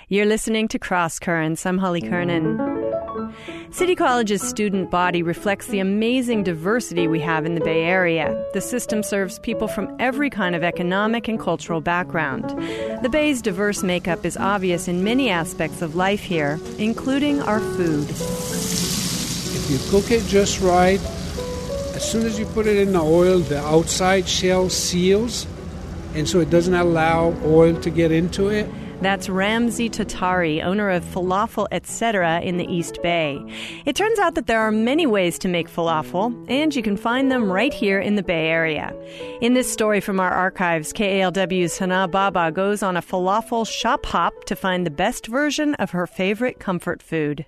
You're listening to Cross Currents. I'm Holly Kernan. City College's student body reflects the amazing diversity we have in the Bay Area. The system serves people from every kind of economic and cultural background. The Bay's diverse makeup is obvious in many aspects of life here, including our food. If you cook it just right, as soon as you put it in the oil, the outside shell seals, and so it doesn't allow oil to get into it. That's Ramzi Tatari, owner of Falafel Etc. in the East Bay. It turns out that there are many ways to make falafel, and you can find them right here in the Bay Area. In this story from our archives, KALW's Hana Baba goes on a falafel shop hop to find the best version of her favorite comfort food.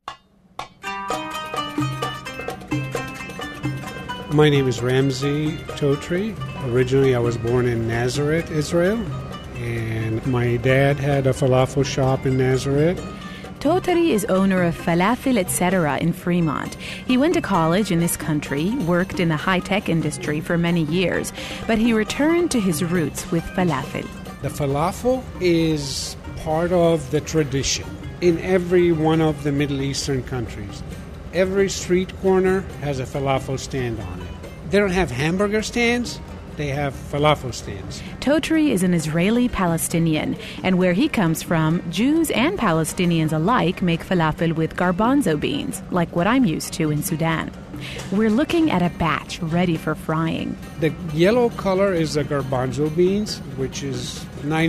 My name is Ramzi Totri. Originally, I was born in Nazareth, Israel. And my dad had a falafel shop in Nazareth. Totari is owner of Falafel Etc. in Fremont. He went to college in this country, worked in the high-tech industry for many years, but he returned to his roots with falafel. The falafel is part of the tradition in every one of the Middle Eastern countries. Every street corner has a falafel stand on it. They don't have hamburger stands. They have falafel stands. Totri is an Israeli-Palestinian, and where he comes from, Jews and Palestinians alike make falafel with garbanzo beans, like what I'm used to in Sudan. We're looking at a batch ready for frying. The yellow color is the garbanzo beans, which is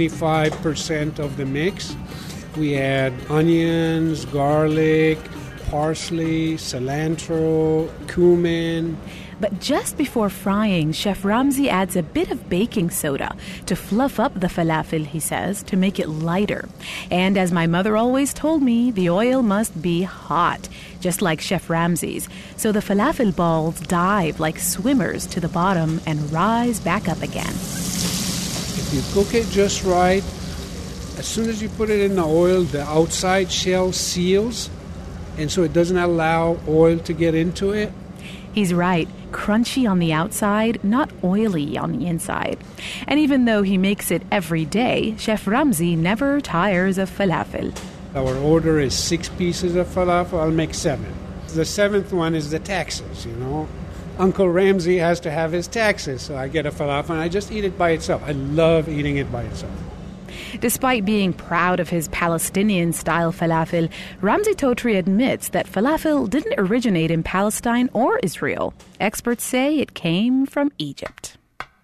95% of the mix. We add onions, garlic, parsley, cilantro, cumin. But just before frying, Chef Ramzi adds a bit of baking soda to fluff up the falafel, he says, to make it lighter. And as my mother always told me, the oil must be hot, just like Chef Ramzi's. So the falafel balls dive like swimmers to the bottom and rise back up again. If you cook it just right, as soon as you put it in the oil, the outside shell seals, and so it doesn't allow oil to get into it. He's right. Crunchy on the outside, not oily on the inside. And even though he makes it every day, Chef Ramzi never tires of falafel. Our order is 6 pieces of falafel. I'll make 7. The 7th one is the taxes, you know. Uncle Ramzi has to have his taxes, so I get a falafel and I just eat it by itself. I love eating it by itself. Despite being proud of his Palestinian-style falafel, Ramzi Totri admits that falafel didn't originate in Palestine or Israel. Experts say it came from Egypt.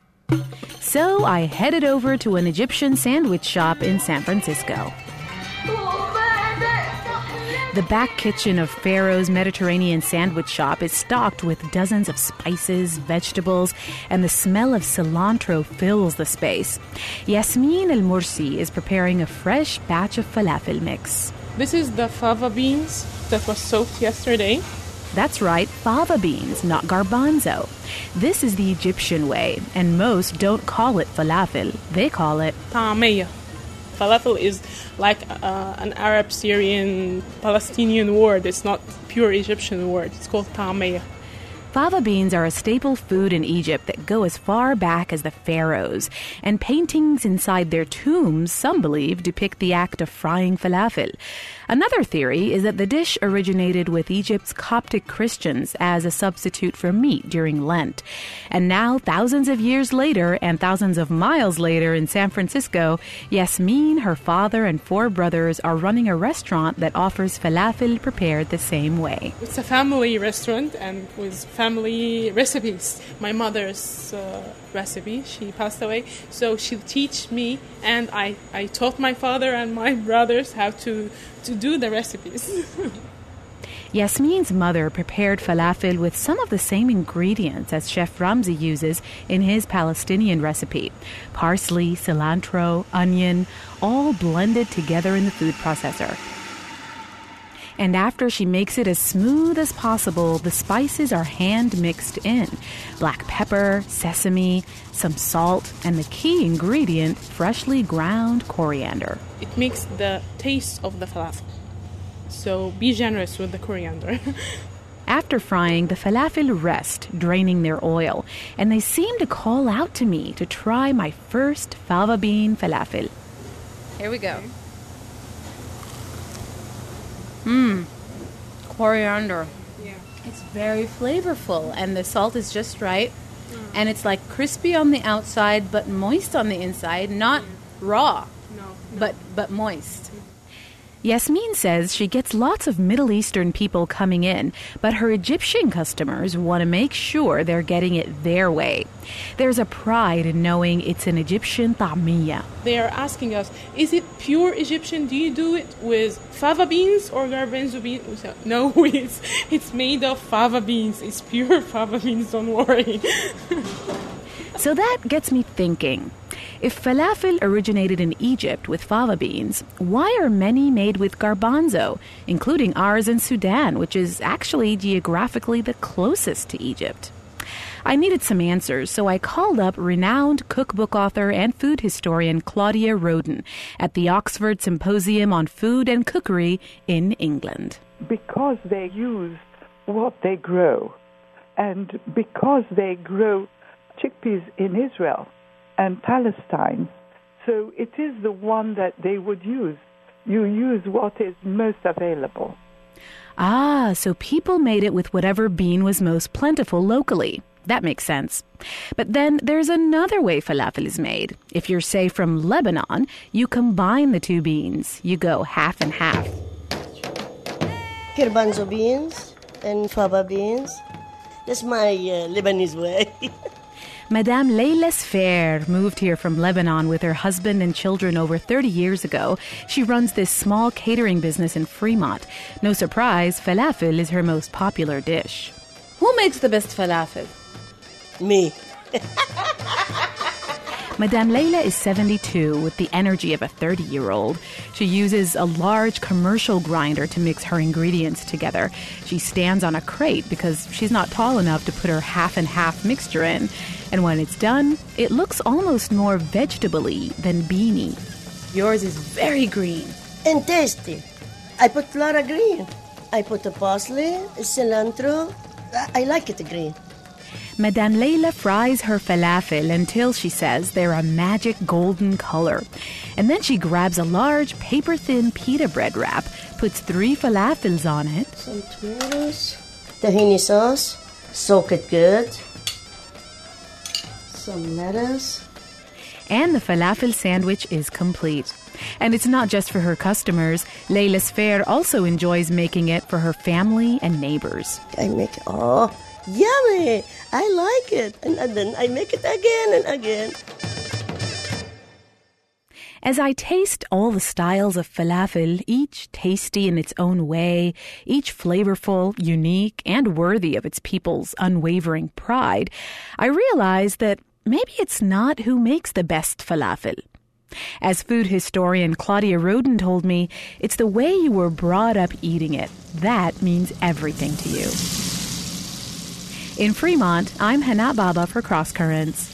So I headed over to an Egyptian sandwich shop in San Francisco. The back kitchen of Pharaoh's Mediterranean sandwich shop is stocked with dozens of spices, vegetables, and the smell of cilantro fills the space. Yasmin El Mursi is preparing a fresh batch of falafel mix. This is the fava beans that was soaked yesterday. That's right, fava beans, not garbanzo. This is the Egyptian way, and most don't call it falafel. They call it طعمية. Falafel is like an Arab, Syrian, Palestinian word. It's not pure Egyptian word. It's called طعمية. Fava beans are a staple food in Egypt that go as far back as the pharaohs, and paintings inside their tombs, some believe, depict the act of frying falafel. Another theory is that the dish originated with Egypt's Coptic Christians as a substitute for meat during Lent. And now, thousands of years later and thousands of miles later in San Francisco, Yasmin, her father, and 4 brothers are running a restaurant that offers falafel prepared the same way. It's a family restaurant and with family recipes. My mother's recipe, she passed away, so she'll teach me, and I taught my father and my brothers how to do the recipes. Yasmin's mother prepared falafel with some of the same ingredients as Chef Ramzi uses in his Palestinian recipe. Parsley, cilantro, onion, all blended together in the food processor. And after she makes it as smooth as possible, the spices are hand-mixed in. Black pepper, sesame, some salt, and the key ingredient, freshly ground coriander. It makes the taste of the falafel. So be generous with the coriander. After frying, the falafel rest, draining their oil, and they seem to call out to me to try my first fava bean falafel. Here we go. Coriander. Yeah. It's very flavorful, and the salt is just right. And it's like crispy on the outside, but moist on the inside. Not raw, but moist. Yasmin says she gets lots of Middle Eastern people coming in, but her Egyptian customers want to make sure they're getting it their way. There's a pride in knowing it's an Egyptian ta'miyya. They are asking us, is it pure Egyptian? Do you do it with fava beans or garbanzo beans? We said, no, it's made of fava beans. It's pure fava beans, don't worry. So that gets me thinking. If falafel originated in Egypt with fava beans, why are many made with garbanzo, including ours in Sudan, which is actually geographically the closest to Egypt? I needed some answers, so I called up renowned cookbook author and food historian Claudia Roden at the Oxford Symposium on Food and Cookery in England. Because they use what they grow, and because they grow chickpeas in Israel and Palestine, so it is the one that they would use. You use what is most available. Ah, so people made it with whatever bean was most plentiful locally. That makes sense. But then there's another way falafel is made. If you're, say, from Lebanon, you combine the two beans. You go half and half. Garbanzo beans and fava beans. That's my Lebanese way. Madame Leila Sfer moved here from Lebanon with her husband and children over 30 years ago. She runs this small catering business in Fremont. No surprise, falafel is her most popular dish. Who makes the best falafel? Me. Madame Leila is 72 with the energy of a 30-year-old. She uses a large commercial grinder to mix her ingredients together. She stands on a crate because she's not tall enough to put her half and half mixture in. And when it's done, it looks almost more vegetable-y than beany. Yours is very green. And tasty. I put flora green. I put the parsley, cilantro. I like it green. Madame Leila fries her falafel until, she says, they're a magic golden color. And then she grabs a large paper-thin pita bread wrap, puts 3 falafels on it. Some tomatoes, tahini sauce, soak it good. Some lettuce. And the falafel sandwich is complete. And it's not just for her customers. Leila Sfer also enjoys making it for her family and neighbors. I make it, yummy! I like it. And then I make it again and again. As I taste all the styles of falafel, each tasty in its own way, each flavorful, unique, and worthy of its people's unwavering pride, I realize that maybe it's not who makes the best falafel. As food historian Claudia Roden told me, it's the way you were brought up eating it. That means everything to you. In Fremont, I'm Hana Baba for Cross Currents.